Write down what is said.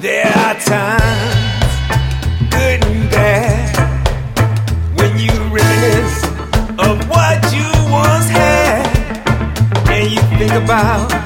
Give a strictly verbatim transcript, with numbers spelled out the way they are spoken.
There are times, good and bad, when you reminisce of what you once had, and you think about